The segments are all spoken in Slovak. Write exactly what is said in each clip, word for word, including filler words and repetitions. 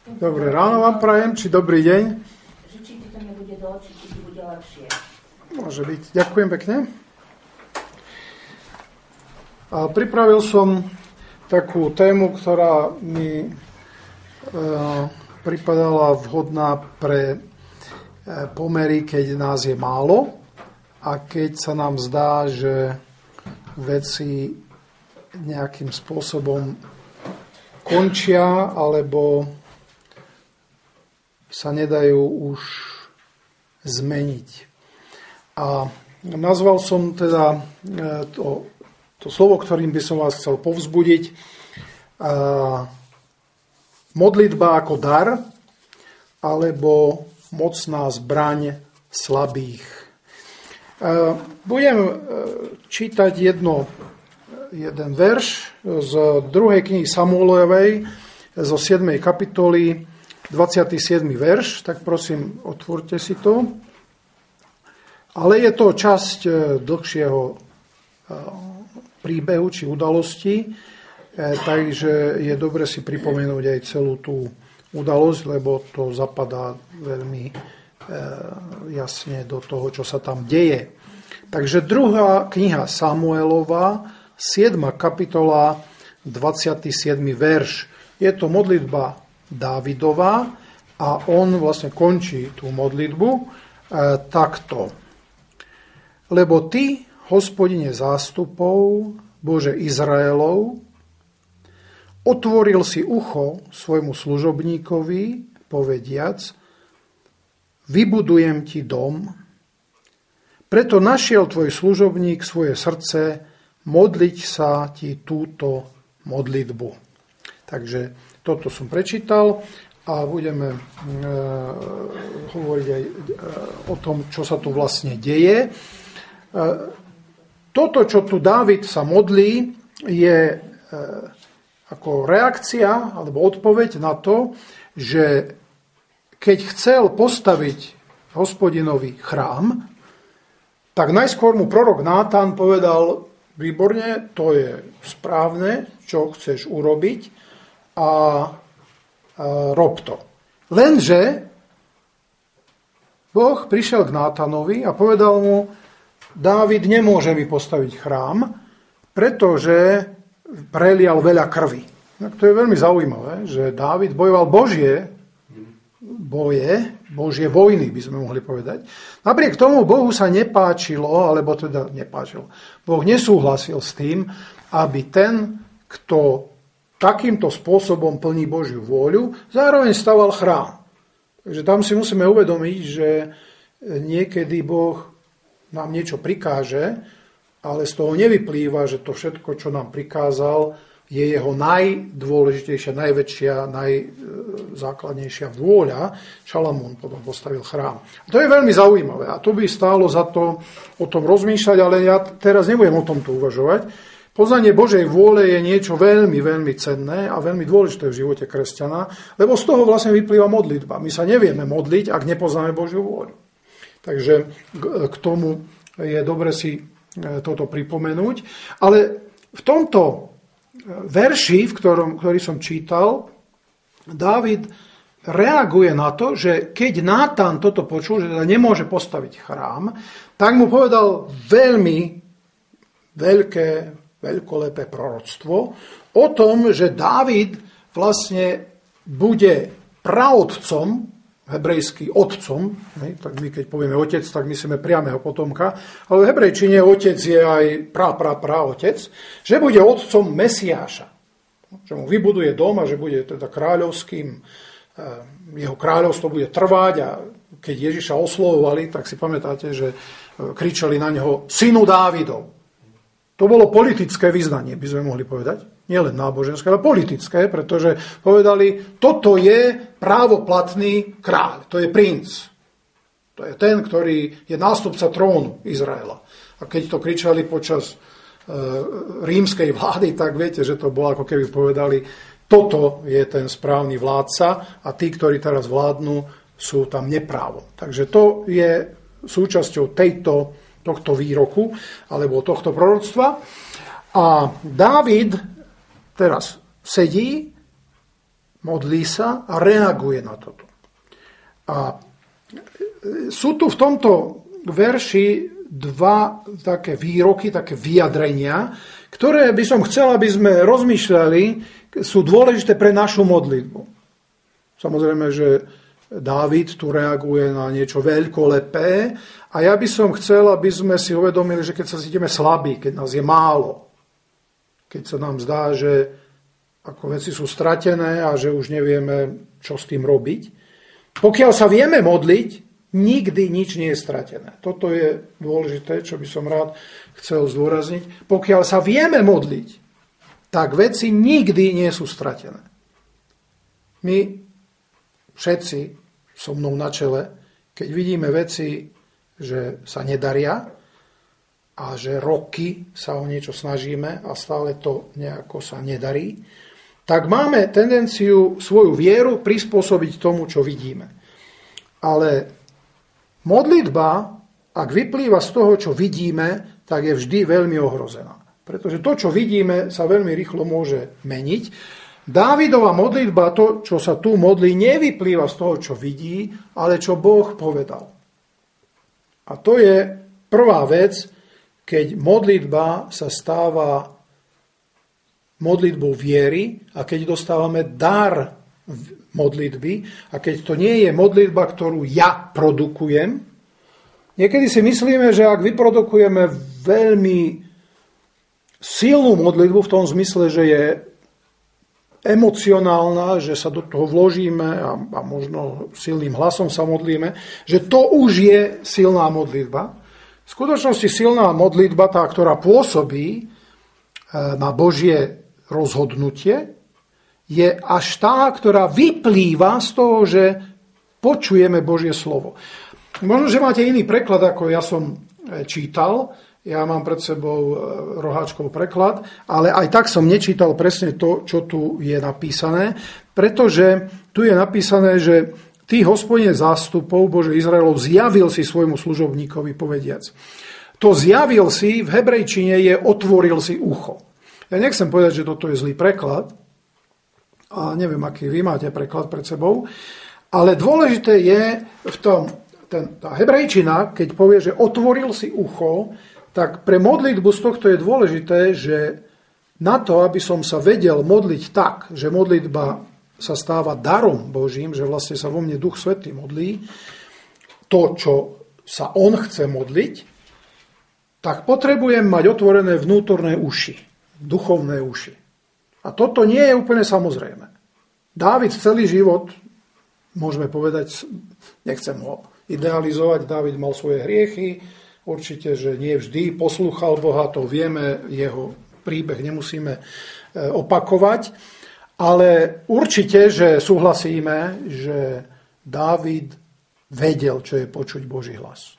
Dobré ráno vám prajem, či dobrý deň. Že či ti to nebude do očí, či ti bude lepšie. Môže byť. Ďakujem pekne. A pripravil som takú tému, ktorá mi e, pripadala vhodná pre e, pomery, keď nás je málo a keď sa nám zdá, že veci nejakým spôsobom končia alebo sa nedajú už zmeniť. A nazval som teda to, to slovo, ktorým by som vás chcel povzbudiť, modlitba ako dar alebo mocná zbraň slabých. Budem čítať jedno, jeden verš z druhej knihy Samuelovej zo siedmej kapitoly, dvadsiaty siedmy verš, tak prosím, otvorte si to. Ale je to časť dlhšieho príbehu či udalosti, takže je dobre si pripomenúť aj celú tú udalosť, lebo to zapadá veľmi jasne do toho, čo sa tam deje. Takže druhá kniha Samuelova, siedma kapitola, dvadsiaty siedmy verš. Je to modlitba Dávidová a on vlastne končí tú modlitbu e, takto. Lebo ty, Hospodine zástupov, Bože Izraelov, otvoril si ucho svojmu služobníkovi, povediac, vybudujem ti dom, preto našiel tvoj služobník svoje srdce modliť sa ti túto modlitbu. Takže toto som prečítal a budeme e, hovoriť aj e, o tom, čo sa tu vlastne deje. E, toto, čo tu Dávid sa modlí, je e, ako reakcia alebo odpoveď na to, že keď chcel postaviť Hospodinovi chrám, tak najskôr mu prorok Nátan povedal, výborne, to je správne, čo chceš urobiť, a, a rob to. Lenže Boh prišiel k Nátanovi a povedal mu, Dávid nemôže mi postaviť chrám, pretože prelial veľa krvi. Tak to je veľmi zaujímavé, že Dávid bojoval Božie boje, Božie vojny, by sme mohli povedať. Napriek tomu Bohu sa nepáčilo, alebo teda nepáčilo. Boh nesúhlasil s tým, aby ten, kto takýmto spôsobom plní Božiu vôľu, zároveň staval chrám. Takže tam si musíme uvedomiť, že niekedy Boh nám niečo prikáže, ale z toho nevyplýva, že to všetko, čo nám prikázal, je jeho najdôležitejšia, najväčšia, najzákladnejšia vôľa. Šalamún potom postavil chrám. A to je veľmi zaujímavé a to by stálo za to o tom rozmýšľať, ale ja teraz nebudem o tomto uvažovať. Poznanie Božej vôle je niečo veľmi, veľmi cenné a veľmi dôležité v živote kresťana, lebo z toho vlastne vyplýva modlitba. My sa nevieme modliť, ak nepoznáme Božiu vôľu. Takže k tomu je dobre si toto pripomenúť. Ale v tomto verši, v ktorom, ktorý som čítal, Dávid reaguje na to, že keď Nátan toto počul, že teda nemôže postaviť chrám, tak mu povedal veľmi veľké, veľkolepé proroctvo o tom, že Dávid vlastne bude praotcom, hebrejský otcom, ne? Tak my keď povieme otec, tak myslíme priameho potomka, ale v hebrejčine otec je aj pra, pra, pra otec, že bude otcom Mesiáša, že mu vybuduje dom a že bude teda kráľovským, jeho kráľovstvo bude trvať a keď Ježiša oslovovali, tak si pamätáte, že kričali na neho synu Dávidov. To bolo politické vyznanie, by sme mohli povedať. Nielen náboženské, ale politické, pretože povedali, toto je právoplatný kráľ, to je princ. To je ten, ktorý je nástupca trónu Izraela. A keď to kričali počas e, rímskej vlády, tak viete, že to bolo ako keby povedali, toto je ten správny vládca a tí, ktorí teraz vládnu, sú tam neprávo. Takže to je súčasťou tejto tohto výroku, alebo tohto proroctva. A Dávid teraz sedí, modlí sa a reaguje na toto. A sú tu v tomto verši dva také výroky, také vyjadrenia, ktoré by som chcel, aby sme rozmýšľali, sú dôležité pre našu modlitbu. Samozrejme, že Dávid tu reaguje na niečo veľkolepé a ja by som chcel, aby sme si uvedomili, že keď sa cítime slabí, keď nás je málo, keď sa nám zdá, že ako veci sú stratené a že už nevieme, čo s tým robiť. Pokiaľ sa vieme modliť, nikdy nič nie je stratené. Toto je dôležité, čo by som rád chcel zdôrazniť. Pokiaľ sa vieme modliť, tak veci nikdy nie sú stratené. My všetci, so mnou na čele, keď vidíme veci, že sa nedaria a že roky sa o niečo snažíme a stále to nejako sa nedarí, tak máme tendenciu svoju vieru prispôsobiť tomu, čo vidíme. Ale modlitba, ak vyplýva z toho, čo vidíme, tak je vždy veľmi ohrozená. Pretože to, čo vidíme, sa veľmi rýchlo môže meniť. Dávidova modlitba, to, čo sa tu modlí, nevyplýva z toho, čo vidí, ale čo Boh povedal. A to je prvá vec, keď modlitba sa stáva modlitbou viery a keď dostávame dar modlitby a keď to nie je modlitba, ktorú ja produkujem. Niekedy si myslíme, že ak vyprodukujeme veľmi silnú modlitbu v tom zmysle, že je emocionálna, že sa do toho vložíme a, a možno silným hlasom sa modlíme, že to už je silná modlitba. V skutočnosti silná modlitba, tá, ktorá pôsobí na Božie rozhodnutie, je až tá, ktorá vyplýva z toho, že počujeme Božie slovo. Možno, že máte iný preklad, ako ja som čítal. Ja mám pred sebou Roháčkov preklad, ale aj tak som nečítal presne to, čo tu je napísané, pretože tu je napísané, že ty, Hospodine zástupov Bože Izraelov, zjavil si svojmu služobníkovi, povediac. To zjavil si v hebrejčine je otvoril si ucho. Ja nechcem povedať, že toto je zlý preklad, a neviem, aký vy máte preklad pred sebou, ale dôležité je v tom, ten, tá hebrejčina, keď povie, že otvoril si ucho, tak pre modlitbu z tohto je dôležité, že na to, aby som sa vedel modliť tak, že modlitba sa stáva darom Božím, že vlastne sa vo mne Duch Svätý modlí, to, čo sa on chce modliť, tak potrebujem mať otvorené vnútorné uši. Duchovné uši. A toto nie je úplne samozrejme. Dávid celý život, môžeme povedať, nechcem ho idealizovať, Dávid mal svoje hriechy, určite, že nie vždy poslúchal Boha, to vieme, jeho príbeh nemusíme opakovať, ale určite, že súhlasíme, že Dávid vedel, čo je počuť Boží hlas.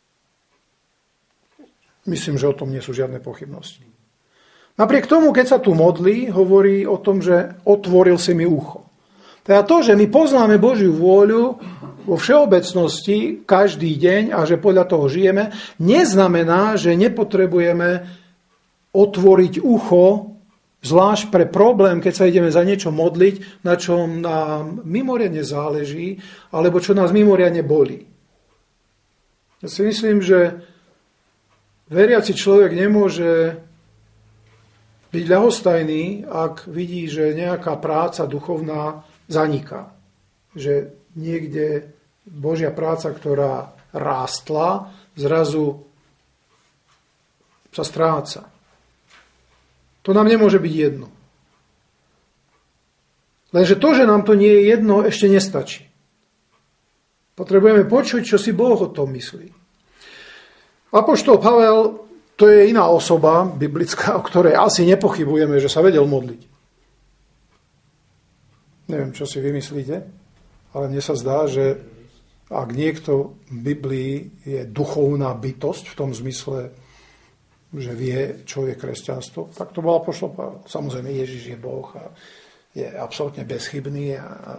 Myslím, že o tom nie sú žiadne pochybnosti. Napriek tomu, keď sa tu modlí, hovorí o tom, že otvoril si mi ucho. Teda to, že my poznáme Božiu vôľu vo všeobecnosti každý deň a že podľa toho žijeme, neznamená, že nepotrebujeme otvoriť ucho, zvlášť pre problém, keď sa ideme za niečo modliť, na čom nám mimoriadne záleží, alebo čo nás mimoriadne bolí. Ja si myslím, že veriaci človek nemôže byť ľahostajný, ak vidí, že nejaká práca duchovná zaniká. Že niekde Božia práca, ktorá rástla, zrazu sa stráca. To nám nemôže byť jedno. Lenže to, že nám to nie je jedno, ešte nestačí. Potrebujeme počuť, čo si Boh o tom myslí. Apoštol Pavel, to je iná osoba biblická, o ktorej asi nepochybujeme, že sa vedel modliť. Neviem, čo si vymyslíte, ale mne sa zdá, že ak niekto v Biblii je duchovná bytosť v tom zmysle, že vie, čo je kresťanstvo, tak to bol apoštol Pavel. Samozrejme, Ježiš je Boh a je absolútne bezchybný a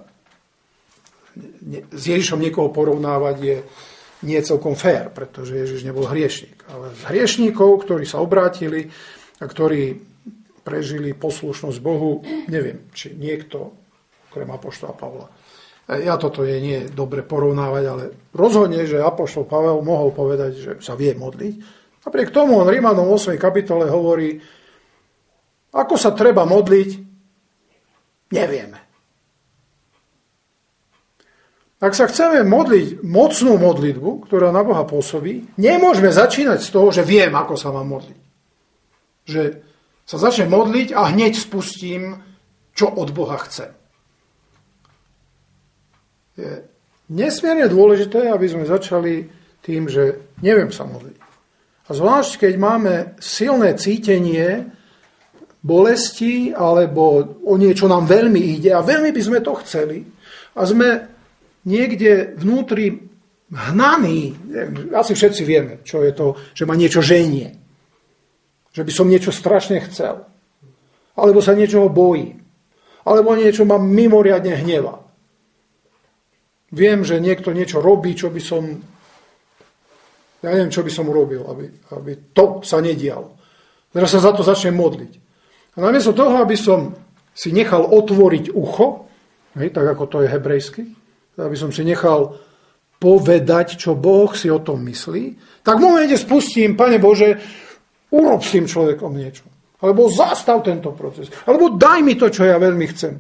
s Ježišom niekoho porovnávať je nie celkom fér, pretože Ježiš nebol hriešník. Ale z hriešníkov, ktorí sa obrátili a ktorí prežili poslušnosť Bohu, neviem, či niekto okrem apoštola Pavla. Ja toto je nie dobre porovnávať, ale rozhodne, že apoštol Pavel mohol povedať, že sa vie modliť. Napriek tomu on Rímanom ôsmej kapitole hovorí, ako sa treba modliť, nevieme. Ak sa chceme modliť mocnú modlitbu, ktorá na Boha pôsobí, nemôžeme začínať z toho, že viem, ako sa mám modliť. Že sa začnem modliť a hneď spustím, čo od Boha chcem. Je nesmierne dôležité, aby sme začali tým, že neviem sa modliť. A zvlášť, keď máme silné cítenie bolesti, alebo o niečo nám veľmi ide a veľmi by sme to chceli a sme niekde vnútri hnaní, asi všetci vieme, čo je to, že ma niečo ženie. Že by som niečo strašne chcel. Alebo sa niečoho bojím. Alebo niečo ma mimoriadne hnevá. Viem, že niekto niečo robí, čo by som... Ja neviem, čo by som urobil, aby, aby to sa nedialo. Teraz sa za to začnem modliť. A namiesto toho, aby som si nechal otvoriť ucho, hej, tak ako to je hebrejsky, aby som si nechal povedať, čo Boh si o tom myslí, tak v momente spustím, Pane Bože, urob s tým človekom niečo. Alebo zastav tento proces. Alebo daj mi to, čo ja veľmi chcem.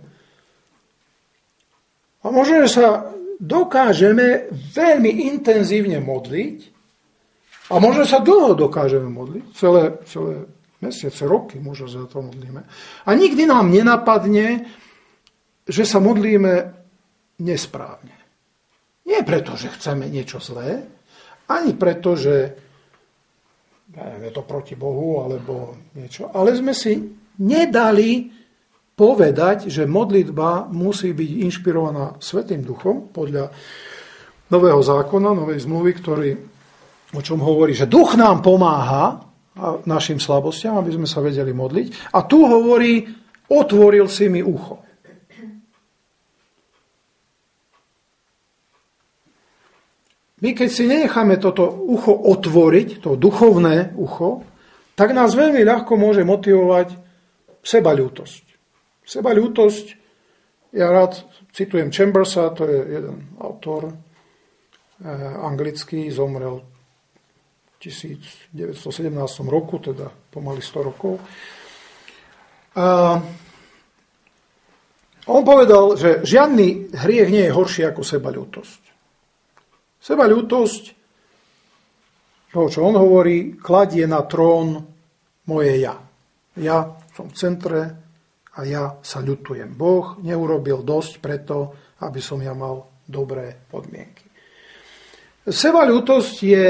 A možno, že sa dokážeme veľmi intenzívne modliť a možno sa dlho dokážeme modliť, celé, celé mesiace, roky možno za to modlíme. A nikdy nám nenapadne, že sa modlíme nesprávne. Nie preto, že chceme niečo zlé, ani preto, že je to proti Bohu, alebo niečo. Ale sme si nedali povedať, že modlitba musí byť inšpirovaná Svätým Duchom podľa Nového zákona, Novej zmluvy, ktorý, o čom hovorí, že Duch nám pomáha našim slabostiam, aby sme sa vedeli modliť. A tu hovorí, otvoril si mi ucho. My keď si nenecháme toto ucho otvoriť, to duchovné ucho, tak nás veľmi ľahko môže motivovať sebaľútosť. Sebaľútosť, ja rád citujem Chambersa, to je jeden autor eh, anglický, zomrel v devätnásťstosedemnástom roku, teda pomaly sto rokov. A on povedal, že žiadny hriech nie je horší ako sebaľútosť. Sebaľútosť, toho, čo on hovorí, kladie na trón moje ja. Ja som v centre a ja sa ľutujem. Boh neurobil dosť preto, aby som ja mal dobré podmienky. Sebaľútosť je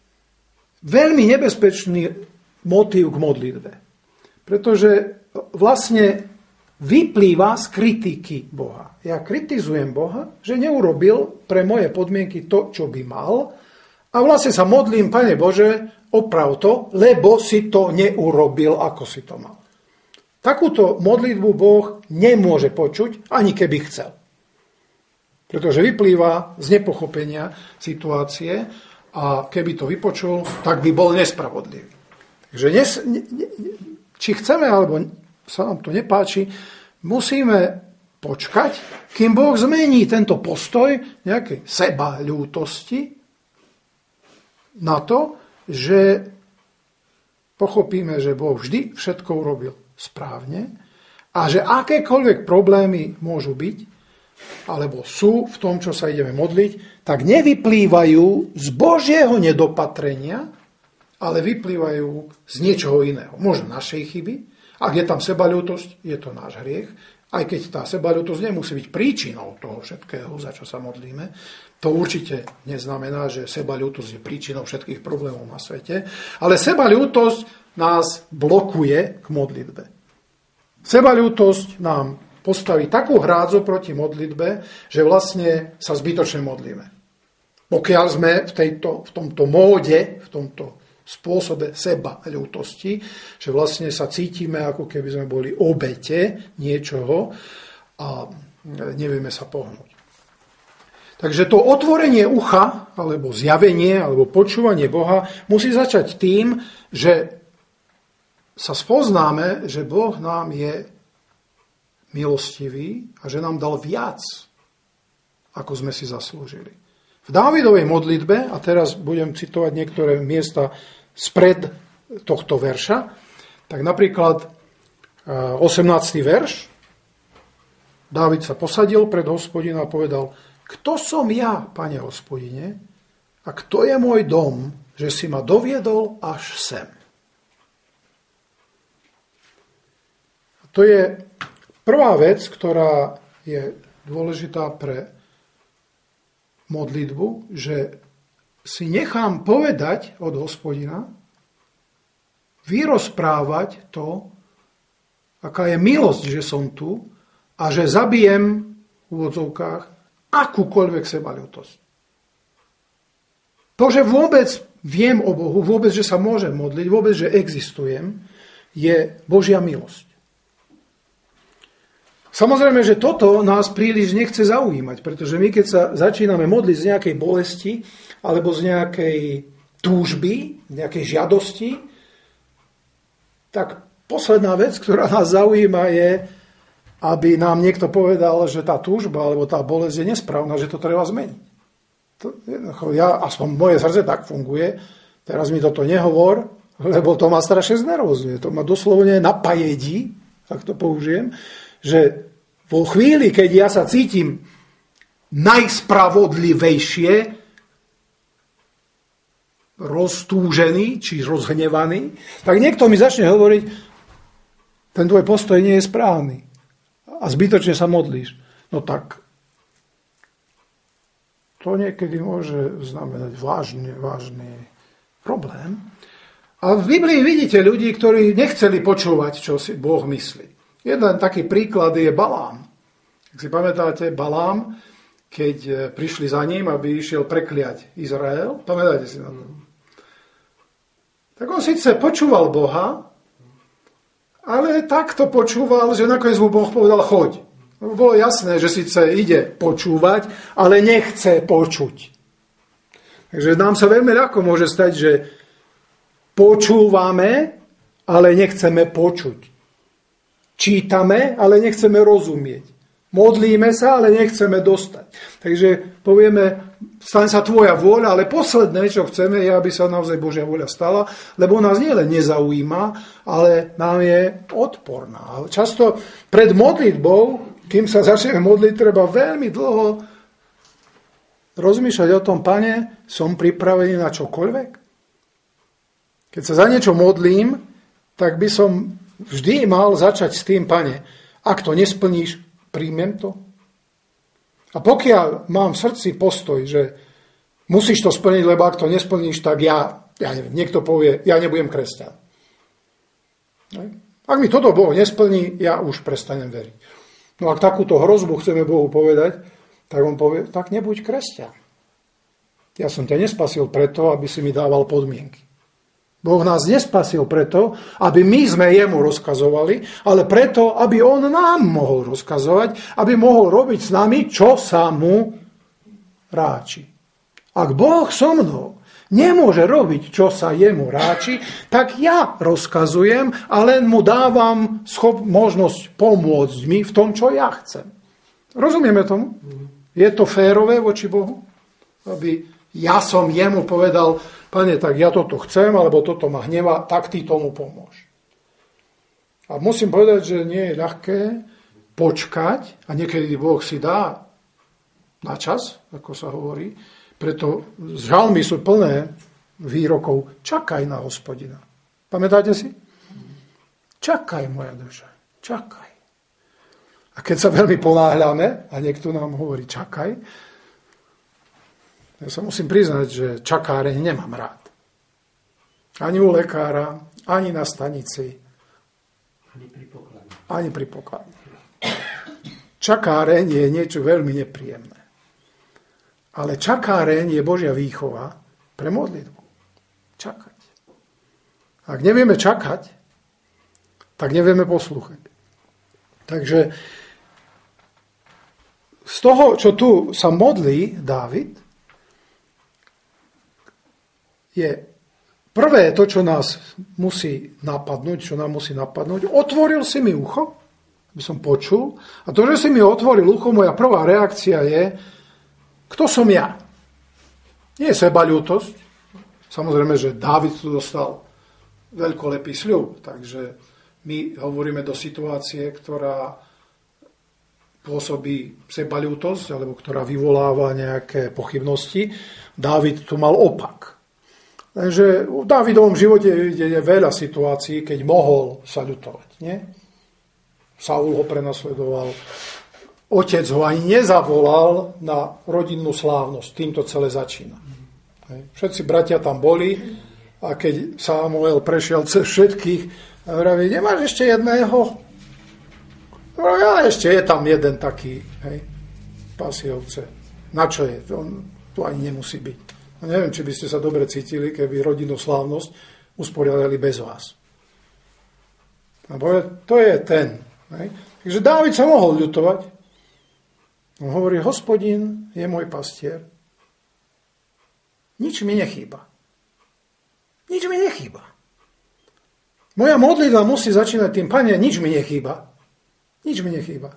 veľmi nebezpečný motív k modlitbe. Pretože vlastne vyplýva z kritiky Boha. Ja kritizujem Boha, že neurobil pre moje podmienky to, čo by mal, a vlastne sa modlím, Pane Bože, oprav to, lebo si to neurobil, ako si to mal. Takúto modlitbu Boh nemôže počuť, ani keby chcel. Pretože vyplýva z nepochopenia situácie a keby to vypočul, tak by bol nespravodlivý. Takže nes, ne, ne, či chceme, alebo sa nám to nepáči, musíme počkať, kým Boh zmení tento postoj nejakej sebaľútosti na to, že pochopíme, že Boh vždy všetko urobil správne a že akékoľvek problémy môžu byť, alebo sú v tom, čo sa ideme modliť, tak nevyplývajú z Božieho nedopatrenia, ale vyplývajú z niečoho iného. Možno našej chyby. Ak je tam sebaľútosť, je to náš hriech. Aj keď tá sebaľútosť nemusí byť príčinou toho všetkého, za čo sa modlíme. To určite neznamená, že sebaľútosť je príčinou všetkých problémov na svete. Ale sebaľútosť nás blokuje k modlitbe. Sebaľútosť nám postaví takú hrádzu proti modlitbe, že vlastne sa zbytočne modlíme. Pokiaľ sme v, tejto, v tomto móde, v tomto spôsobe seba ľútosti, že vlastne sa cítime, ako keby sme boli obete niečoho a nevieme sa pohnúť. Takže to otvorenie ucha, alebo zjavenie, alebo počúvanie Boha musí začať tým, že sa spoznáme, že Boh nám je milostivý a že nám dal viac, ako sme si zaslúžili. V Dávidovej modlitbe, a teraz budem citovať niektoré miesta spred tohto verša, tak napríklad osemnásty verš, Dávid sa posadil pred Hospodina a povedal: Kto som ja, Pane Hospodine, a kto je môj dom, že si ma doviedol až sem? To je prvá vec, ktorá je dôležitá pre modlitbu, že si nechám povedať od Hospodina, vyrozprávať to, aká je milosť, že som tu a že zabijem v úvodzovkách akúkoľvek sebaľútosť. To, že vôbec viem o Bohu, vôbec, že sa môžem modliť, vôbec, že existujem, je Božia milosť. Samozrejme, že toto nás príliš nechce zaujímať, pretože my, keď sa začíname modliť z nejakej bolesti alebo z nejakej túžby, z nejakej žiadosti, tak posledná vec, ktorá nás zaujíma, je, aby nám niekto povedal, že tá túžba alebo tá bolesť je nesprávna, že to treba zmeniť. To, ja, aspoň moje srdce tak funguje, teraz mi toto nehovor, lebo to ma strašne znervozňuje. To ma doslovne napajedí, tak to použijem, že vo chvíli, keď ja sa cítim najspravodlivejšie roztúžený, či rozhnevaný, tak niekto mi začne hovoriť, ten tvoj postoj nie je správny a zbytočne sa modlíš. No tak to niekedy môže znamenať vážne, vážny problém. A v Biblii vidíte ľudí, ktorí nechceli počúvať, čo si Boh myslí. Jeden taký príklad je Balám. Ak si pamätáte, Balám, keď prišli za ním, aby išiel prekliať Izrael, pamätáte si na to? Tak on síce počúval Boha, ale takto počúval, že nakoniec mu Boh povedal: choď. Bolo jasné, že síce ide počúvať, ale nechce počuť. Takže nám sa veľmi ľahko môže stať, že počúvame, ale nechceme počuť. Čítame, ale nechceme rozumieť. Modlíme sa, ale nechceme dostať. Takže povieme, stane sa tvoja vôľa, ale posledné, čo chceme, je, aby sa naozaj Božia vôľa stala, lebo nás nielen nezaujíma, ale nám je odporná. Často pred modlitbou, kým sa začneme modliť, treba veľmi dlho rozmýšľať o tom: Pane, som pripravený na čokoľvek? Keď sa za niečo modlím, tak by som vždy mal začať s tým: Pane, ak to nesplníš, príjmem to. A pokiaľ mám v srdci postoj, že musíš to splniť, lebo ak to nesplníš, tak ja, ja neviem, niekto povie, ja nebudem kresťan. Ak mi toto Boh nesplní, ja už prestanem veriť. No ak takúto hrozbu chceme Bohu povedať, tak on povie: tak nebuď kresťan. Ja som ťa nespasil preto, aby si mi dával podmienky. Boh nás nespasil preto, aby my sme jemu rozkazovali, ale preto, aby on nám mohol rozkazovať, aby mohol robiť s nami, čo sa mu ráči. Ak Boh so mnou nemôže robiť, čo sa jemu ráči, tak ja rozkazujem a len mu dávam schop, možnosť pomôcť mi v tom, čo ja chcem. Rozumieme tomu? Je to férové voči Bohu? Aby ja som jemu povedal: Pane, tak ja toto chcem, alebo toto ma hnevá, tak ty tomu pomôž. A musím povedať, že nie je ľahké počkať, a niekedy Boh si dá na čas, ako sa hovorí, preto žalmy sú plné výrokov: čakaj na Hospodina. Pamätáte si? Čakaj, moja duša, čakaj. A keď sa veľmi ponáhľame a niekto nám hovorí čakaj, ja sa musím priznať, že čakáreň nemám rád. Ani u lekára, ani na stanici, ani pri pokladni. Ani pri pokladni. Čakáreň je niečo veľmi nepríjemné. Ale čakáreň je Božia výchova pre modlitbu. Čakať. Ak nevieme čakať, tak nevieme poslúchať. Takže z toho, čo tu sa modlí Dávid, je prvé to, čo nás musí napadnúť, čo nám musí napadnúť. Otvoril si mi ucho, by som počul. A to, že si mi otvoril ucho, moja prvá reakcia je, kto som ja? Nie je sebaľútosť. Samozrejme, že Dávid tu dostal veľkolepý sľub, takže my hovoríme do situácie, ktorá pôsobí sebaľútosť, alebo ktorá vyvoláva nejaké pochybnosti. Dávid tu mal opak. Takže v Dávidovom živote je veľa situácií, keď mohol sa ľutovať. Nie? Saul ho prenasledoval. Otec ho ani nezavolal na rodinnú slávnosť. Týmto celé začína. Všetci bratia tam boli a keď Samuel prešiel cez všetkých, vraví, nemáš ešte jedného? Ja, ešte je tam jeden taký, hej, pasie ovce. Na čo je? On tu ani nemusí byť. No, neviem, či by ste sa dobre cítili, keby rodinnú slávnosť usporiadali bez vás. Lebo to je ten. Hej. Takže Dávid sa mohol ľutovať. On hovorí, Hospodin je môj pastier. Nič mi nechýba. Nič mi nechýba. Moja modlitba musí začínať tým, Pane, nič mi nechýba. Nič mi nechýba.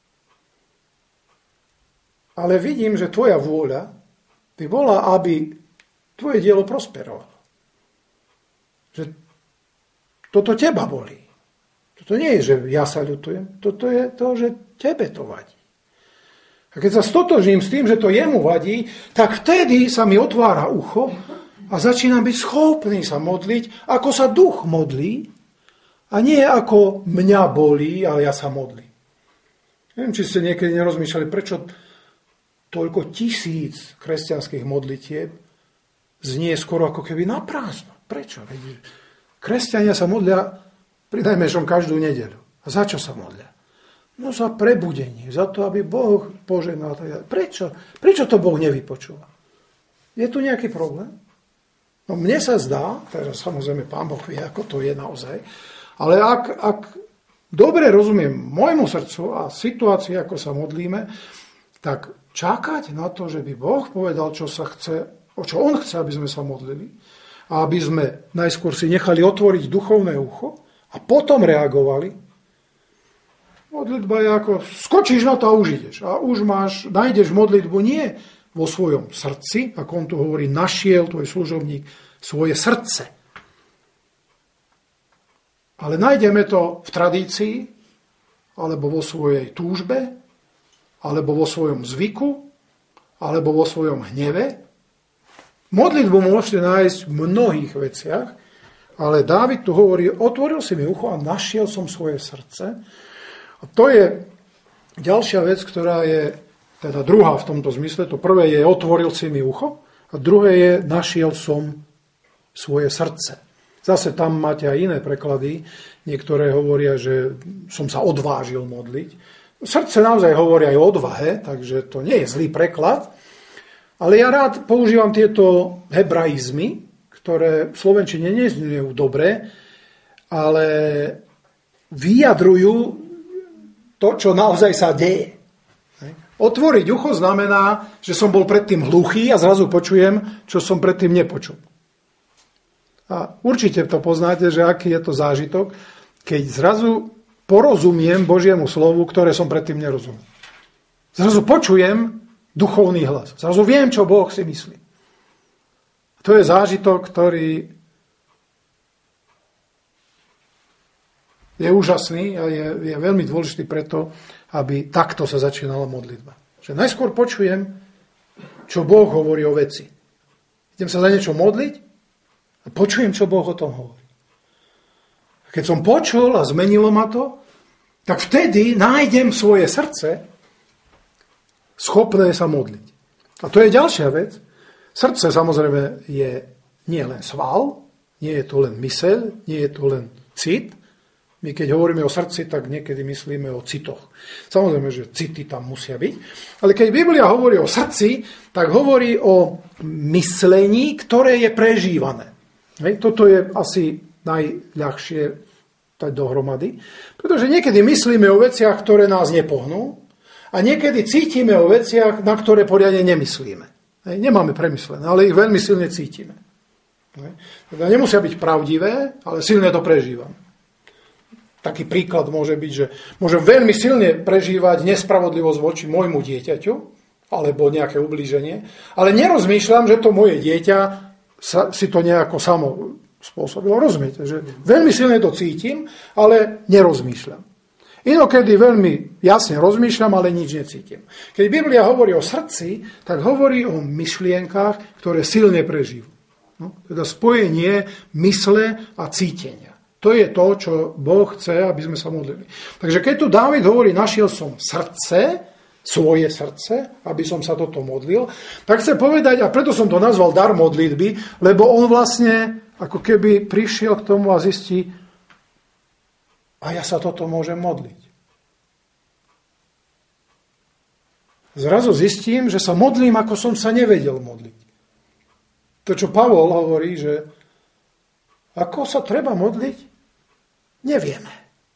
Ale vidím, že tvoja vôľa by bola, aby tvoje dielo prosperovalo. Že toto teba bolí. Toto nie je, že ja sa ľutujem. Toto je to, že tebe to vadí. A keď sa stotožím s tým, že to jemu vadí, tak vtedy sa mi otvára ucho a začínam byť schopný sa modliť, ako sa duch modlí, a nie ako mňa bolí, ale ja sa modlím. Neviem, či ste niekedy nerozmýšľali, prečo toľko tisíc kresťanských modlitieb znie skoro ako keby na prázdno. Prečo? Kresťania sa modlia pri najmenšom každú nedeľu. A za čo sa modlia? No za prebudenie, za to, aby Boh požehnal. Prečo? Prečo to Boh nevypočúva? Je tu nejaký problém? No mne sa zdá, teraz samozrejme Pán Boh vie, ako to je naozaj, ale ak, ak dobre rozumiem môjmu srdcu a situácii, ako sa modlíme, tak čakať na to, že by Boh povedal, čo sa chce, o čo On chce, aby sme sa modlili, a aby sme najskôr si nechali otvoriť duchovné ucho a potom reagovali. Modlitba je ako, skočíš na to a už ideš. A už máš, nájdeš modlitbu nie vo svojom srdci, ako on tu hovorí, našiel tvoj služobník svoje srdce. Ale nájdeme to v tradícii, alebo vo svojej túžbe, alebo vo svojom zvyku, alebo vo svojom hneve. Modlitbu môžete nájsť v mnohých veciach, ale Dávid tu hovorí, otvoril si mi ucho a našiel som svoje srdce. A to je ďalšia vec, ktorá je teda druhá v tomto zmysle. To prvé je, otvoril si mi ucho, a druhé je, našiel som svoje srdce. Zase tam máte aj iné preklady. Niektoré hovoria, že som sa odvážil modliť. Srdce naozaj hovorí aj o odvahe, takže to nie je zlý preklad. Ale ja rád používam tieto hebraizmy, ktoré v slovenčine nezniejú dobre, ale vyjadrujú to, čo naozaj sa deje. Otvoriť ucho znamená, že som bol predtým hluchý a zrazu počujem, čo som predtým nepočul. A určite to poznáte, že aký je to zážitok, keď zrazu porozumiem Božiemu slovu, ktoré som predtým nerozumel. Zrazu počujem duchovný hlas. Zrazu viem, čo Boh si myslí. To je zážitok, ktorý je úžasný a je, je veľmi dôležitý preto, aby takto sa začínala modlitba. Že najskôr počujem, čo Boh hovorí o veci. Idem sa za niečo modliť, a počujem, čo Boh o tom hovorí. Keď som počul a zmenilo ma to, tak vtedy nájdem svoje srdce schopné sa modliť. A to je ďalšia vec. Srdce samozrejme je nie len sval, nie je to len myseľ, nie je to len cit. My keď hovoríme o srdci, tak niekedy myslíme o citoch. Samozrejme, že city tam musia byť. Ale keď Biblia hovorí o srdci, tak hovorí o myslení, ktoré je prežívané. Hej, toto je asi najľahšie dať dohromady, pretože niekedy myslíme o veciach, ktoré nás nepohnú, a niekedy cítime o veciach, na ktoré poriadne nemyslíme. Hej, nemáme premyslené, ale ich veľmi silne cítime. Hej, teda nemusia byť pravdivé, ale silne to prežívame. taký príklad môže byť, že môžem veľmi silne prežívať nespravodlivosť voči môjmu dieťaťu, alebo nejaké ublíženie, ale nerozmýšľam, že to moje dieťa sa, si to nejako samo spôsobilo. Rozumiete, že veľmi silne to cítim, ale nerozmýšľam. Inokedy veľmi jasne rozmýšľam, ale nič necítim. Keď Biblia hovorí o srdci, tak hovorí o myšlienkach, ktoré silne prežívajú. No, teda spojenie mysle a cítenia. To je to, čo Boh chce, aby sme sa modlili. Takže keď tu Dávid hovorí, našiel som srdce, svoje srdce, aby som sa toto modlil, tak chce povedať, a preto som to nazval dar modlitby, lebo on vlastne ako keby prišiel k tomu a zistí, a ja sa toto môžem modliť. Zrazu zistím, že sa modlím, ako som sa nevedel modliť. To, čo Pavol hovorí, že ako sa treba modliť, nevieme.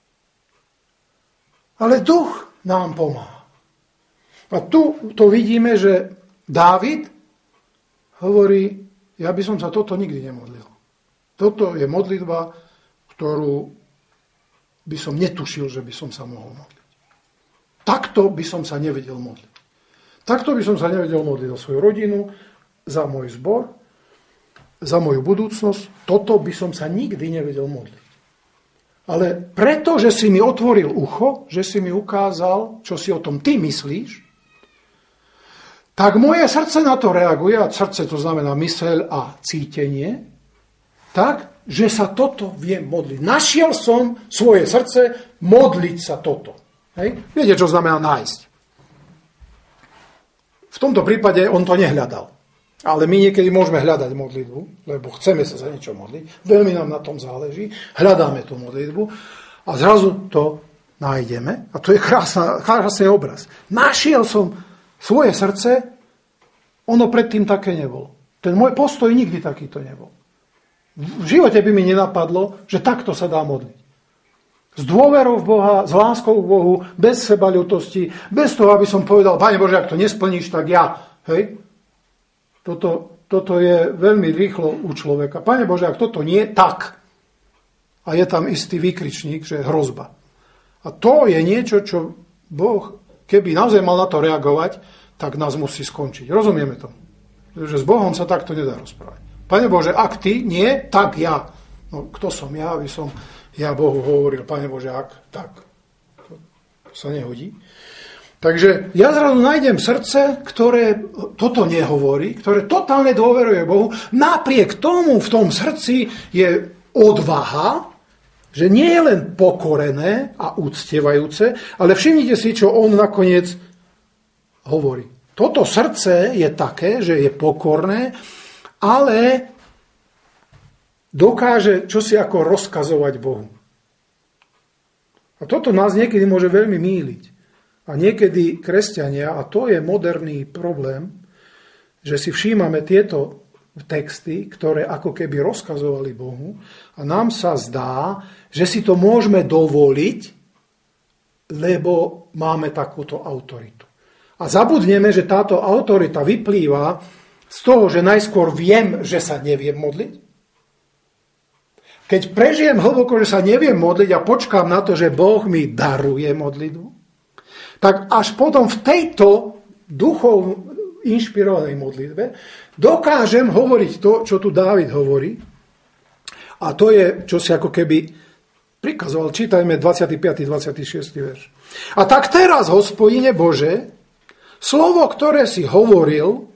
Ale duch nám pomáha. A tu to vidíme, že Dávid hovorí, ja by som sa toto nikdy nemodlil. Toto je modlitba, ktorú by som netušil, že by som sa mohol modliť. Takto by som sa nevedel modliť. Takto by som sa nevedel modliť za svoju rodinu, za môj zbor, za moju budúcnosť. Toto by som sa nikdy nevedel modliť. Ale preto, že si mi otvoril ucho, že si mi ukázal, čo si o tom ty myslíš, tak moje srdce na to reaguje, a srdce to znamená myseľ a cítenie, tak, že sa toto viem modliť. Našiel som svoje srdce modliť sa toto. Hej? Viete, čo znamená nájsť? V tomto prípade on to nehľadal. Ale my niekedy môžeme hľadať modlitbu, lebo chceme sa za niečo modliť. Veľmi nám na tom záleží. Hľadáme tú modlitbu a zrazu to nájdeme. A to je krásna, krásny obraz. Našiel som svoje srdce, ono predtým také nebolo. Ten môj postoj nikdy takýto nebol. V živote by mi nenapadlo, že takto sa dá modliť. S dôverou v Boha, s láskou k Bohu, bez sebaľútosti, bez toho, aby som povedal, Pane Bože, ak to nesplníš, tak ja. Hej? Toto, toto je veľmi rýchlo u človeka. Pane Bože, ak toto nie, tak. A je tam istý výkričník, že je hrozba. A to je niečo, čo Boh, keby naozaj mal na to reagovať, tak nás musí skončiť. Rozumieme to? Že s Bohom sa takto nedá rozprávať. Pane Bože, ak ty nie, tak ja. No, kto som ja, aby som ja Bohu hovoril, Pane Bože, ak, tak. To, to sa nehodí. Takže ja zrazu nájdem srdce, ktoré toto nehovorí, ktoré totálne dôveruje Bohu. Napriek tomu v tom srdci je odvaha, že nie je len pokorené a uctievajúce, ale všimnite si, čo on nakoniec hovorí. Toto srdce je také, že je pokorné, ale dokáže čosi ako rozkazovať Bohu. A toto nás niekedy môže veľmi mýliť. A niekedy kresťania, a to je moderný problém, že si všímame tieto texty, ktoré ako keby rozkazovali Bohu a nám sa zdá, že si to môžeme dovoliť, lebo máme takúto autoritu. A zabudneme, že táto autorita vyplýva z toho, že najskôr viem, že sa neviem modliť. Keď prežijem hlboko, že sa neviem modliť a počkám na to, že Boh mi daruje modlitbu, tak až potom v tejto duchov inšpirovanej modlitbe dokážem hovoriť to, čo tu Dávid hovorí. A to je, čo si ako keby prikazoval. Čítajme dvadsiaty piaty dvadsiaty šiesty verš. A tak teraz, Hospodine Bože, slovo, ktoré si hovoril,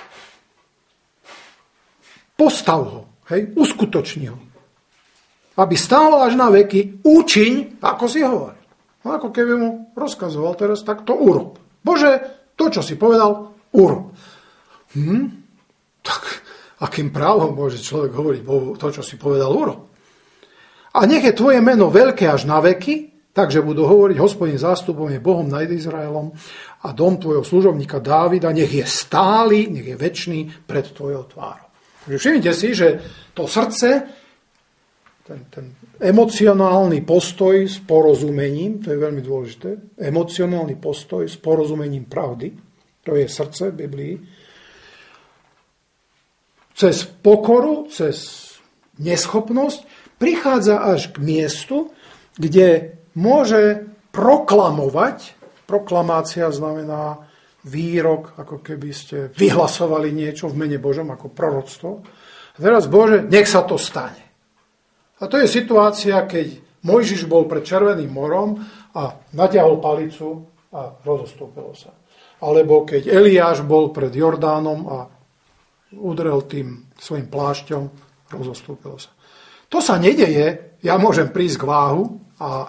postav ho, hej, uskutočni ho. Aby stálo až na veky, učiň, ako si hovoril. No, ako keby mu rozkazoval teraz, tak to urob. Bože, to, čo si povedal, urob. Hm? Tak akým právom môže človek hovoriť Bohu to, čo si povedal, urob? A nech je tvoje meno veľké až na veky, takže budú hovoriť, Hospodin zástupom je Bohom nad Izraelom a dom tvojho služobníka Dávida, nech je stály, nech je večný pred tvojou tvárou. Takže všimnite si, že to srdce, ten, ten emocionálny postoj s porozumením, to je veľmi dôležité, emocionálny postoj s porozumením pravdy, to je srdce v Biblii, cez pokoru, cez neschopnosť, prichádza až k miestu, kde môže proklamovať, proklamácia znamená výrok, ako keby ste vyhlasovali niečo v mene Božom, ako proroctvo. A teraz, Bože, nech sa to stane. A to je situácia, keď Mojžiš bol pred Červeným morom a natiahol palicu a rozostúpilo sa. Alebo keď Eliáš bol pred Jordánom a udrel tým svojim plášťom, rozostúpilo sa. To sa nedeje, ja môžem prísť k váhu a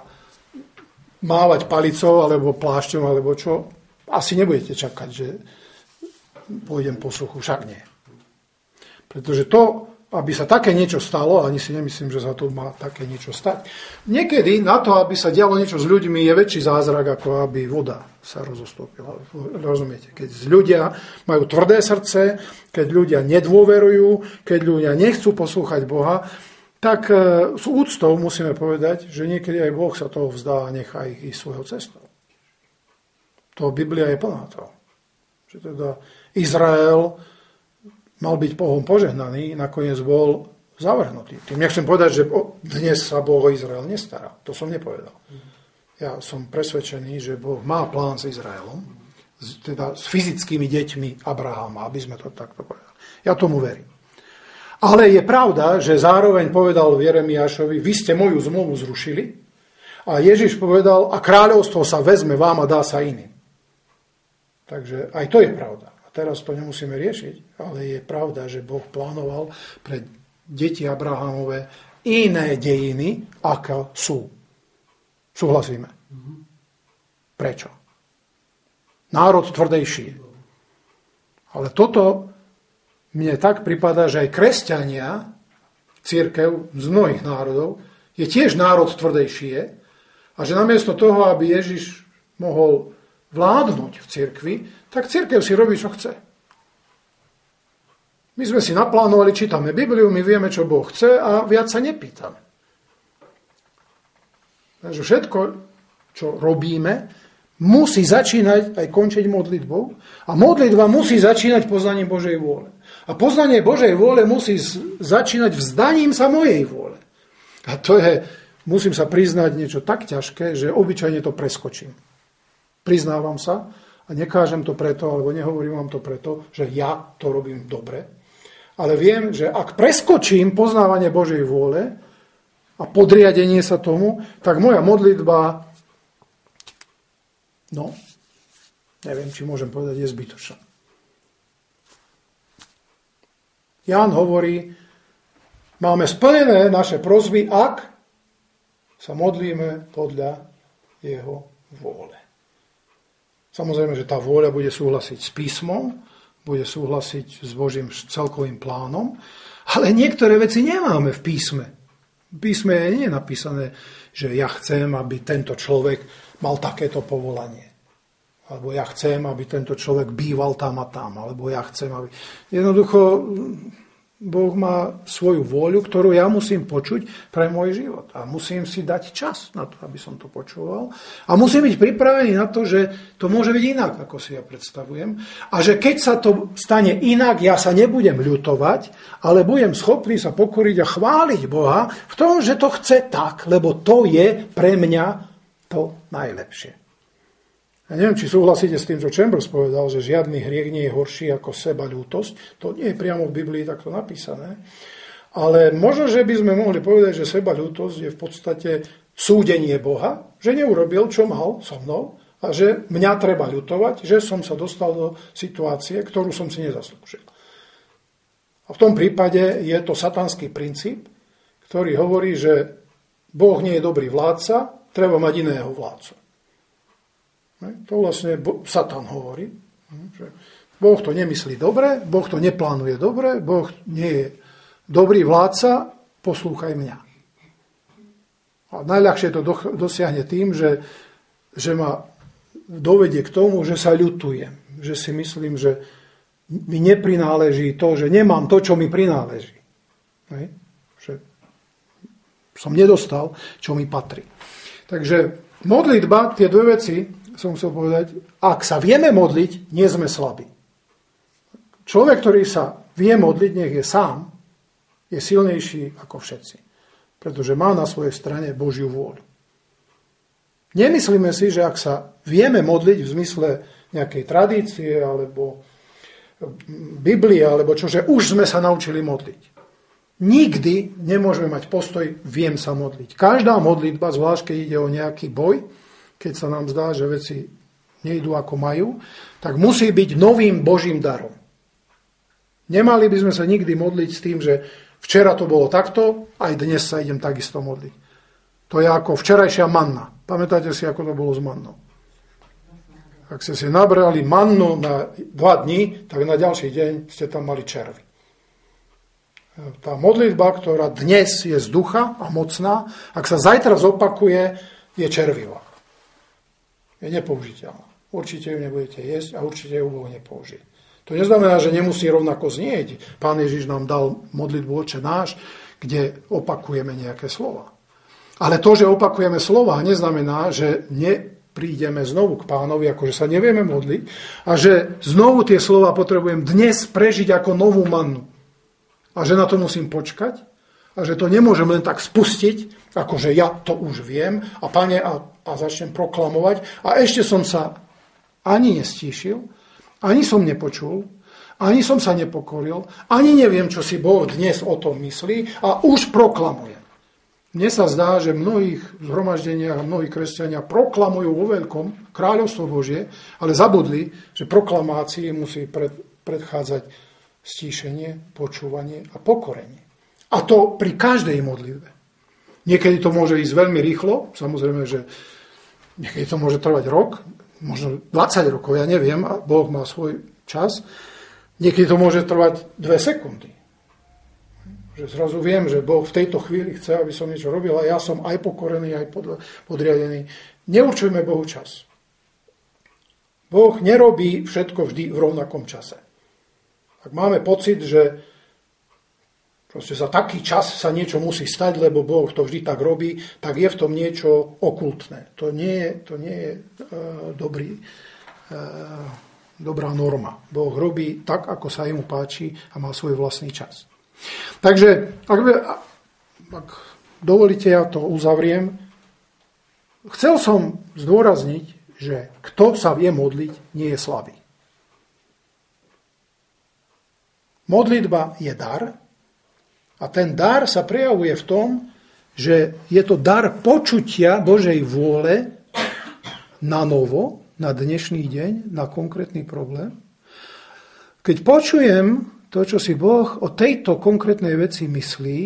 mávať palicou alebo plášťom alebo čo. Asi nebudete čakať, že pôjdem po suchu, však nie. Pretože to, aby sa také niečo stalo, ani si nemyslím, že sa to má také niečo stať. Niekedy na to, aby sa dialo niečo s ľuďmi, je väčší zázrak, ako aby voda sa rozostúpila. Rozumiete? Keď ľudia majú tvrdé srdce, keď ľudia nedôverujú, keď ľudia nechcú poslúchať Boha, tak s úctou musíme povedať, že niekedy aj Boh sa toho vzdá a nechá ich ísť svojou cestou. To Biblia je plná toho. Že teda Izrael mal byť Bohom požehnaný, nakoniec bol zavrhnutý. Tým nechcem povedať, že dnes sa Boh o Izrael nestará. To som nepovedal. Ja som presvedčený, že Boh má plán s Izraelom, teda s fyzickými deťmi Abrahama, aby sme to takto povedali. Ja tomu verím. Ale je pravda, že zároveň povedal Jeremiášovi, vy ste moju zmluvu zrušili, a Ježiš povedal, a kráľovstvo sa vezme vám a dá sa iným. Takže aj to je pravda. A teraz to nemusíme riešiť, ale je pravda, že Boh plánoval pre deti Abrahamove iné dejiny, aké sú. Súhlasíme? Prečo? Národ tvrdejší. Ale toto mne tak pripadá, že aj kresťania, cirkev z mnohých národov, je tiež národ tvrdejší. A že namiesto toho, aby Ježiš mohol vládnuť v cirkvi, tak cirkev si robí, čo chce. My sme si naplánovali, čítame Bibliu, my vieme, čo Boh chce a viac sa nepýtame. Takže všetko, čo robíme, musí začínať aj končiť modlitbou a modlitba musí začínať poznaním Božej vôle. A poznanie Božej vôle musí začínať vzdaním sa mojej vôle. A to je, musím sa priznať, niečo tak ťažké, že obyčajne to preskočím. Priznávam sa a nekážem to preto, alebo nehovorím vám to preto, že ja to robím dobre. Ale viem, že ak preskočím poznávanie Božej vôle a podriadenie sa tomu, tak moja modlitba, no, neviem, či môžem povedať, je zbytočná. Ján hovorí, máme splnené naše prosby, ak sa modlíme podľa jeho vôle. Samozrejme, že tá vôľa bude súhlasiť s písmom, bude súhlasiť s Božím celkovým plánom, ale niektoré veci nemáme v písme. V písme nie je napísané, že ja chcem, aby tento človek mal takéto povolanie. Alebo ja chcem, aby tento človek býval tam a tam. Alebo ja chcem, aby... Jednoducho, Boh má svoju vôľu, ktorú ja musím počuť pre môj život. A musím si dať čas na to, aby som to počúval. A musím byť pripravený na to, že to môže byť inak, ako si ja predstavujem. A že keď sa to stane inak, ja sa nebudem ľutovať, ale budem schopný sa pokoriť a chváliť Boha v tom, že to chce tak, lebo to je pre mňa to najlepšie. Ja neviem, či súhlasíte s tým, čo Chambers povedal, že žiadny hriech nie je horší ako sebaľútosť. To nie je priamo v Biblii takto napísané. Ale možno, že by sme mohli povedať, že sebaľútosť je v podstate súdenie Boha, že neurobil, čo mal so mnou a že mňa treba ľutovať, že som sa dostal do situácie, ktorú som si nezaslúžil. A v tom prípade je to satanský princíp, ktorý hovorí, že Boh nie je dobrý vládca, treba mať iného vládcu. To vlastne Satan hovorí, že Boh to nemyslí dobre, Boh to neplánuje dobre, Boh nie je dobrý vládca, poslúchaj mňa. A najľahšie to dosiahne tým, že, že ma dovedie k tomu, že sa ľutujem, že si myslím, že mi neprináleží to, že nemám to, čo mi prináleží. Že som nedostal, čo mi patrí. Takže modlitba, tie dve veci, som chcel povedať, ak sa vieme modliť, nie sme slabí. Človek, ktorý sa vie modliť, nech je sám, je silnejší ako všetci. Pretože má na svojej strane Božiu vôľu. Nemyslíme si, že ak sa vieme modliť v zmysle nejakej tradície alebo Biblie, alebo čo, že už sme sa naučili modliť. Nikdy nemôžeme mať postoj viem sa modliť. Každá modlitba, zvlášť keď ide o nejaký boj, keď sa nám zdá, že veci nejdú ako majú, tak musí byť novým Božím darom. Nemali by sme sa nikdy modliť s tým, že včera to bolo takto, aj dnes sa idem takisto modliť. To je ako včerajšia manna. Pamätáte si, ako to bolo s mannou? Ak ste si nabrali mannu na dva dni, tak na ďalší deň ste tam mali červy. Tá modlitba, ktorá dnes je z ducha a mocná, ak sa zajtra zopakuje, je červivá. Je nepoužiteľná. Určite ju nebudete jesť a určite ju Boh nepoužije. To neznamená, že nemusí rovnako znieť. Pán Ježiš nám dal modlitbu Otče náš, kde opakujeme nejaké slova. Ale to, že opakujeme slova, neznamená, že neprídeme znovu k Pánovi, akože sa nevieme modliť a že znovu tie slova potrebujem dnes prežiť ako novú mannu. A že na to musím počkať a že to nemôžem len tak spustiť, akože ja to už viem a Pane a, a začnem proklamovať a ešte som sa ani nestíšil, ani som nepočul, ani som sa nepokoril, ani neviem, čo si Boh dnes o tom myslí a už proklamujem. Mne sa zdá, že v mnohých zhromaždeniach a mnohí kresťania proklamujú vo veľkom kráľovstvo Božie, ale zabudli, že proklamácii musí pred, predchádzať stíšenie, počúvanie a pokorenie. A to pri každej modlitbe. Niekedy to môže ísť veľmi rýchlo, samozrejme, že niekedy to môže trvať rok, možno dvadsať rokov, ja neviem, a Boh má svoj čas. Niekedy to môže trvať dve sekundy. Že zrazu viem, že Boh v tejto chvíli chce, aby som niečo robil a ja som aj pokorený, aj podriadený. Neurčujme Bohu čas. Boh nerobí všetko vždy v rovnakom čase. Ak máme pocit, že proste za taký čas sa niečo musí stať, lebo Boh to vždy tak robí, tak je v tom niečo okultné. To nie je, to nie je uh, dobrý, uh, dobrá norma. Boh robí tak, ako sa jemu páči a má svoj vlastný čas. Takže, ak, ak dovolíte, ja to uzavriem. Chcel som zdôrazniť, že kto sa vie modliť, nie je slabý. Modlitba je dar a ten dar sa prejavuje v tom, že je to dar počutia Božej vôle na novo, na dnešný deň, na konkrétny problém. Keď počujem to, čo si Boh o tejto konkrétnej veci myslí,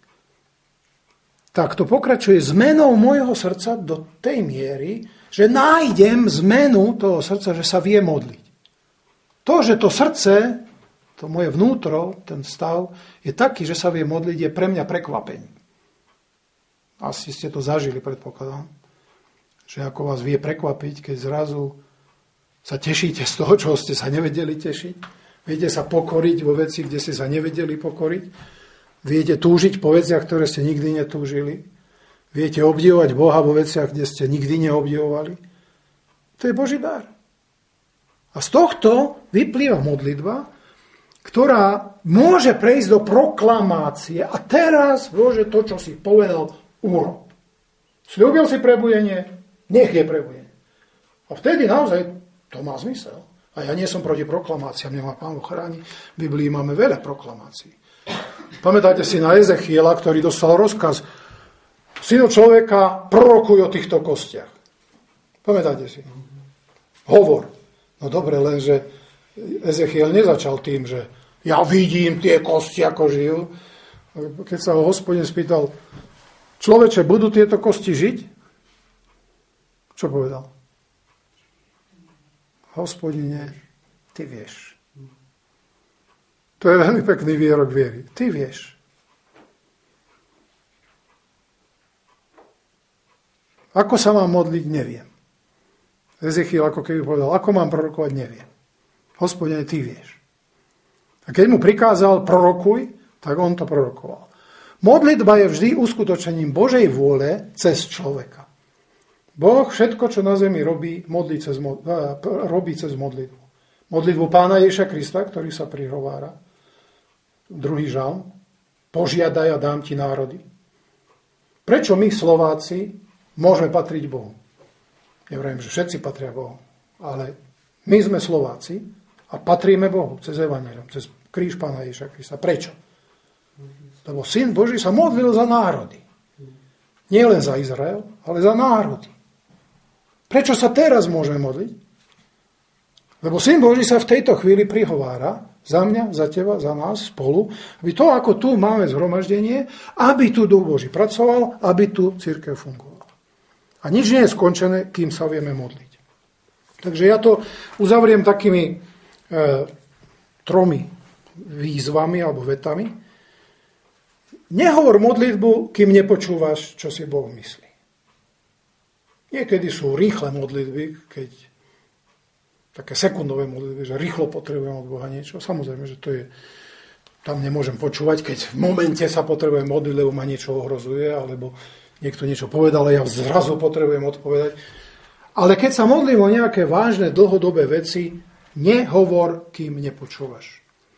tak to pokračuje zmenou môjho srdca do tej miery, že nájdem zmenu toho srdca, že sa vie modliť. To, že to srdce, to moje vnútro, ten stav, je taký, že sa vie modliť, je pre mňa prekvapenie. Asi ste to zažili, predpokladám, že ako vás vie prekvapiť, keď zrazu sa tešíte z toho, čo ste sa nevedeli tešiť. Viete sa pokoriť vo veci, kde ste sa nevedeli pokoriť. Viete túžiť po veciach, ktoré ste nikdy netúžili. Viete obdivovať Boha vo veciach, kde ste nikdy neobdivovali. To je Boží dar. A z tohto vyplýva modlitba, ktorá môže prejsť do proklamácie. A teraz, Bože, to, čo si povedal, urob. Sľúbil si prebudenie, nech je prebudenie. A vtedy naozaj to má zmysel. A ja nie som proti proklamáciám, nemá Pán Boh chráni. V Biblii máme veľa proklamácií. Pamätáte si na Ezechiela, ktorý dostal rozkaz: Synu človeka, prorokuj o týchto kostiach. Pamätáte si? Hovor. No dobre, lenže Ezechiel nezačal tým, že ja vidím tie kosti, ako žijú. Keď sa ho Hospodin spýtal: Človeče, budú tieto kosti žiť? Čo povedal? Hospodine, ty vieš. To je veľmi pekný výrok viery. Ty vieš. Ako sa mám modliť, neviem. Ezechiel ako keby povedal, ako mám prorokovať, neviem. Hospodine, ty vieš. A keď mu prikázal prorokuj, tak on to prorokoval. Modlitba je vždy uskutočením Božej vôle cez človeka. Boh všetko, čo na zemi robí, modlí cez, robí cez modlitbu. Modlitbu Pána Ježiša Krista, ktorý sa prihovára. Druhý žalm. Požiadaj a dám ti národy. Prečo my, Slováci, môžeme patriť Bohu? Nevrajím, že všetci patria Bohu, ale my sme Slováci a patríme Bohu cez evanjelium, cez kríž Pána Ježiša Krista. Prečo? Lebo Syn Boží sa modlil za národy. Nie len za Izrael, ale za národy. Prečo sa teraz môžeme modliť? Lebo Syn Boží sa v tejto chvíli prihovára za mňa, za teba, za nás spolu, aby to, ako tu máme zhromaždenie, aby tu Duch Boží pracoval, aby tu cirkev fungovala. A nič nie je skončené, kým sa vieme modliť. Takže ja to uzavriem takými e, tromi výzvami alebo vetami. Nehovor modlitbu, kým nepočúvaš, čo si Boh myslí. Niekedy sú rýchle modlitby, keď také sekundové modlitby, že rýchlo potrebujem od Boha niečo. Samozrejme, že to je, tam nemôžem počúvať, keď v momente sa potrebujem modliť, lebo ma niečo ohrozuje, alebo niekto niečo povedal a ja zrazu potrebujem odpovedať. Ale keď sa modlím o nejaké vážne, dlhodobé veci, nehovor, kým nepočúvaš.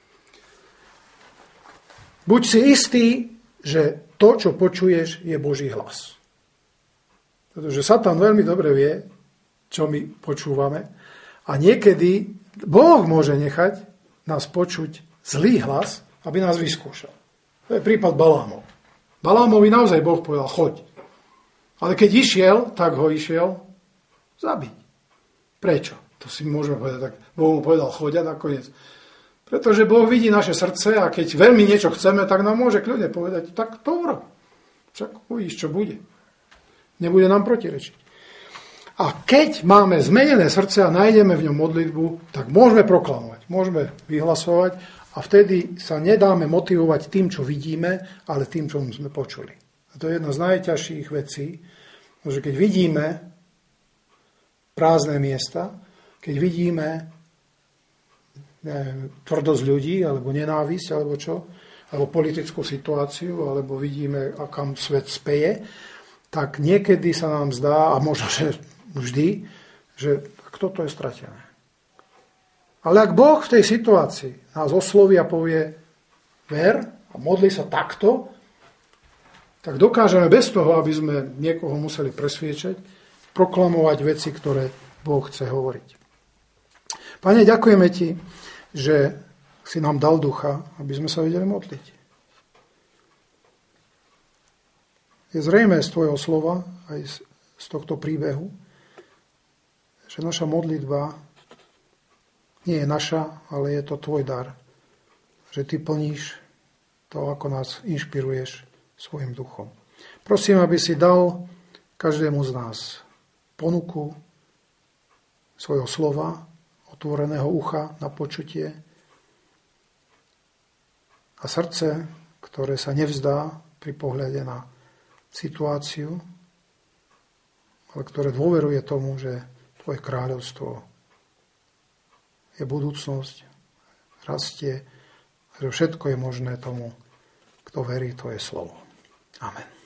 Buď si istý, že to, čo počuješ, je Boží hlas. Pretože Satan veľmi dobre vie, čo my počúvame. A niekedy Boh môže nechať nás počuť zlý hlas, aby nás vyskúšal. To je prípad Balámov. Balámovi naozaj Boh povedal, choď. Ale keď išiel, tak ho išiel zabiť. Prečo? To si môžeme povedať tak. Boh mu povedal, choď a nakoniec. Pretože Boh vidí naše srdce a keď veľmi niečo chceme, tak nám môže kľudne povedať, tak to urob. Však uvidíš, čo bude. Nebude nám protirečiť. A keď máme zmenené srdce a nájdeme v ňom modlitbu, tak môžeme proklamovať, môžeme vyhlasovať a vtedy sa nedáme motivovať tým, čo vidíme, ale tým, čo sme počuli. A to je jedna z najťažších vecí, že keď vidíme prázdne miesta, keď vidíme neviem, tvrdosť ľudí, alebo nenávisť, alebo čo, alebo politickú situáciu, alebo vidíme, akam svet speje, tak niekedy sa nám zdá, a možno, že vždy, že toto je stratené. Ale ak Boh v tej situácii nás osloví a povie ver a modli sa takto, tak dokážeme bez toho, aby sme niekoho museli presviečať, proklamovať veci, ktoré Boh chce hovoriť. Pane, ďakujeme Ti, že si nám dal ducha, aby sme sa vedeli modliť. Je zrejmé z Tvojho slova, aj z tohto príbehu, že naša modlitba nie je naša, ale je to Tvoj dar. Že Ty plníš to, ako nás inšpiruješ svojim duchom. Prosím, aby si dal každému z nás ponuku svojho slova, otvoreného ucha na počutie a srdce, ktoré sa nevzdá pri pohľade na situáciu, ale ktoré dôveruje tomu, že Tvoje kráľovstvo je budúcnosť, rastie, že všetko je možné tomu, kto verí Tvoje slovo. Amen.